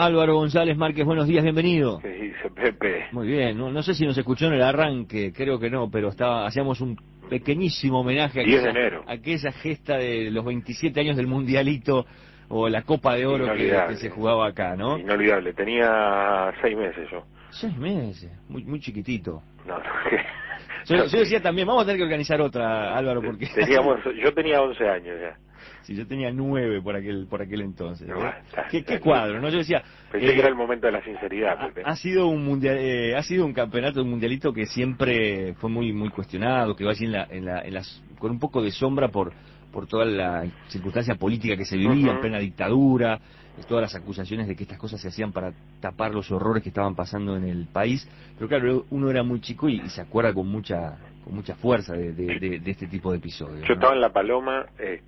Álvaro González Márquez, buenos días, bienvenido. ¿Qué dice Pepe? Muy bien, no sé si nos escuchó en el arranque, creo que no, pero hacíamos un pequeñísimo homenaje a 10 de enero. aquella gesta de los 27 años del Mundialito o la Copa de Oro que se jugaba acá, ¿no? Inolvidable, tenía 6 meses yo. 6 meses, muy chiquitito. No, Yo decía también, vamos a tener que organizar otra, Álvaro, porque... Yo tenía 11 años ya. Sí, yo tenía 9 por aquel entonces. No, ¿Qué cuadro, no? Yo decía... Pensé que era el momento de la sinceridad, Pepe. Ha sido un mundial, ha sido un campeonato, un mundialito que siempre fue muy cuestionado, que va así con un poco de sombra por toda la circunstancia política que se vivía en plena dictadura, todas las acusaciones de que estas cosas se hacían para tapar los horrores que estaban pasando en el país. Pero claro, uno era muy chico y se acuerda con mucha fuerza de este tipo de episodios, Yo ¿no? estaba en La Paloma,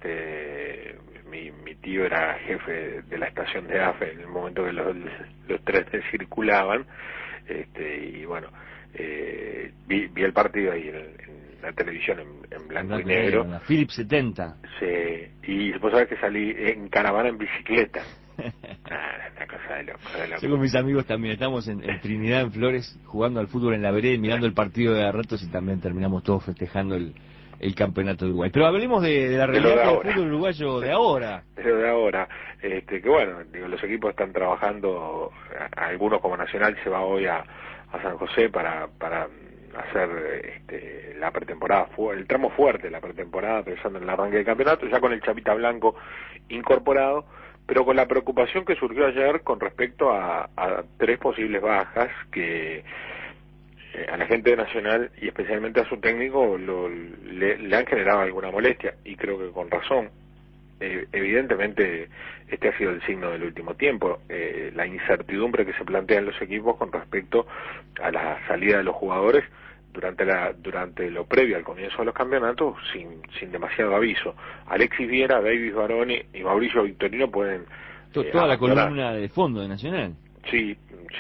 mi tío era jefe de la estación de AFE en el momento que los trenes circulaban, y bueno, vi el partido ahí en la televisión en blanco y negro. En la Philips 70. Sí, y vos sabés que salí en caravana en bicicleta. Una cosa de loco. Yo con mis amigos también estamos en Trinidad, en Flores, jugando al fútbol en la vereda, mirando el partido de a ratos y también terminamos todos festejando el campeonato de Uruguay. Pero hablemos de la realidad del fútbol uruguayo de ahora. Pero de ahora, que bueno, digo, los equipos están trabajando, algunos como Nacional se va hoy a San José para hacer la pretemporada, el tramo fuerte de la pretemporada, pensando en el arranque del campeonato, ya con el Chapita Blanco incorporado, pero con la preocupación que surgió ayer con respecto a 3 posibles bajas que a la gente de Nacional y especialmente a su técnico le han generado alguna molestia, y creo que con razón. Evidentemente este ha sido el signo del último tiempo, la incertidumbre que se plantea en los equipos con respecto a la salida de los jugadores durante lo previo al comienzo de los campeonatos sin demasiado aviso. Alexis Viera, Davis Baroni y Mauricio Victorino pueden toda la columna de fondo de Nacional. Sí,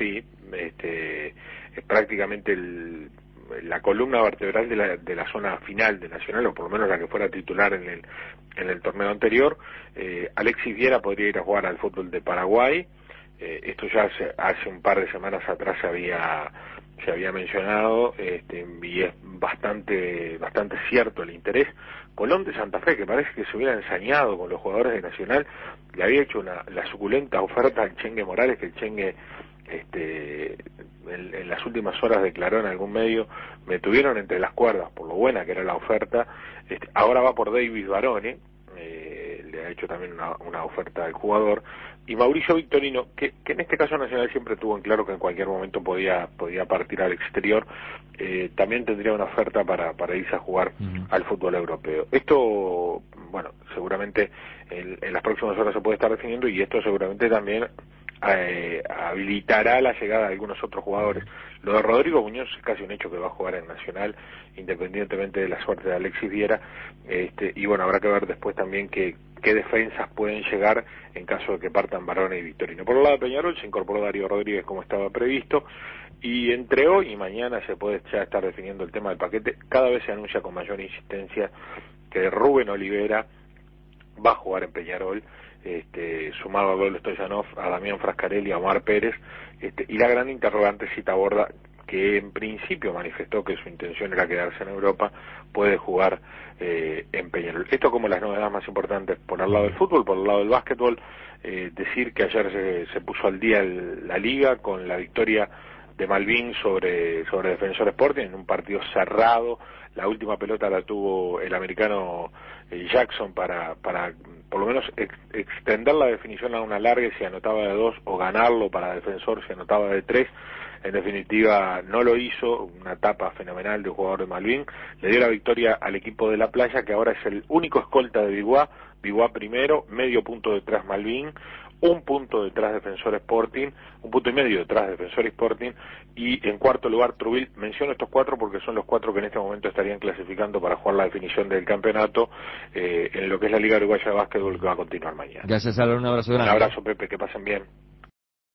es prácticamente la columna vertebral de la zona final de Nacional, o por lo menos la que fuera titular en el torneo anterior. Alexis Viera podría ir a jugar al fútbol de Paraguay. Esto ya hace un par de semanas atrás se había mencionado, y es bastante cierto el interés. Colón de Santa Fe, que parece que se hubiera ensañado con los jugadores de Nacional, le había hecho la suculenta oferta al Chengue Morales, que el Chengue en las últimas horas declaró en algún medio: me tuvieron entre las cuerdas por lo buena que era la oferta. Ahora va por Davis Barone, le ha hecho también una oferta al jugador, y Mauricio Victorino, que en este caso Nacional siempre tuvo en claro que en cualquier momento podía partir al exterior, también tendría una oferta para irse a jugar al fútbol europeo. Esto, bueno, seguramente en las próximas horas se puede estar definiendo, y esto seguramente también habilitará la llegada de algunos otros jugadores. Lo de Rodrigo Muñoz es casi un hecho que va a jugar en Nacional, independientemente de la suerte de Alexis Viera, y bueno, habrá que ver después también qué defensas pueden llegar en caso de que partan Barone y Victorino. Por el lado de Peñarol se incorporó Darío Rodríguez como estaba previsto, y entre hoy y mañana se puede ya estar definiendo el tema del paquete. Cada vez se anuncia con mayor insistencia que Rubén Olivera va a jugar en Peñarol, sumado a Pablo Stoyanov, a Damián Frascarelli, a Omar Pérez, y la gran interrogante si Taborda, que en principio manifestó que su intención era quedarse en Europa, puede jugar en Peñarol. Esto como las novedades más importantes por el lado del fútbol. Por el lado del básquetbol, decir que ayer se puso al día la liga con la victoria de Malvin sobre Defensor Sporting en un partido cerrado. La última pelota la tuvo el americano Jackson para por lo menos extender la definición a una larga si anotaba de 2, o ganarlo para Defensor si anotaba de 3. En definitiva no lo hizo, una tapa fenomenal de un jugador de Malvin, le dio la victoria al equipo de La Playa, que ahora es el único escolta de Biguá primero, medio punto detrás Malvin, 1 punto detrás Defensor Sporting, 1,5 puntos detrás Defensor Sporting, y en cuarto lugar Trubil. Menciono estos 4 porque son los 4 que en este momento estarían clasificando para jugar la definición del campeonato en lo que es la Liga Uruguaya de Básquetbol, que va a continuar mañana. Gracias, Álvaro, un abrazo grande. Un abrazo, Pepe, que pasen bien.